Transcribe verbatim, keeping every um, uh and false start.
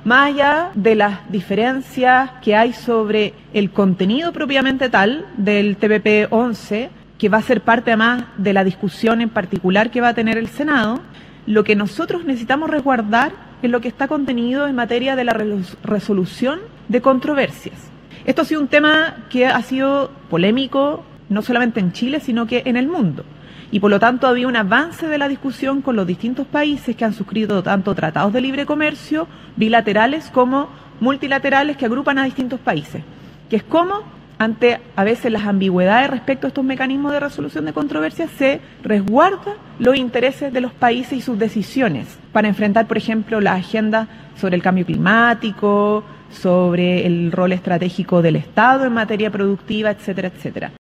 Más allá de las diferencias que hay sobre el contenido propiamente tal del T P P once, que va a ser parte además de la discusión en particular que va a tener el Senado, lo que nosotros necesitamos resguardar es lo que está contenido en materia de la resolución de controversias. Esto ha sido un tema que ha sido polémico no solamente en Chile, sino que en el mundo. Y por lo tanto había un avance de la discusión con los distintos países que han suscrito tanto tratados de libre comercio, bilaterales como multilaterales que agrupan a distintos países. Que es como, ante a veces las ambigüedades respecto a estos mecanismos de resolución de controversias, se resguarda los intereses de los países y sus decisiones para enfrentar, por ejemplo, la agenda sobre el cambio climático, sobre el rol estratégico del Estado en materia productiva, etcétera, etcétera.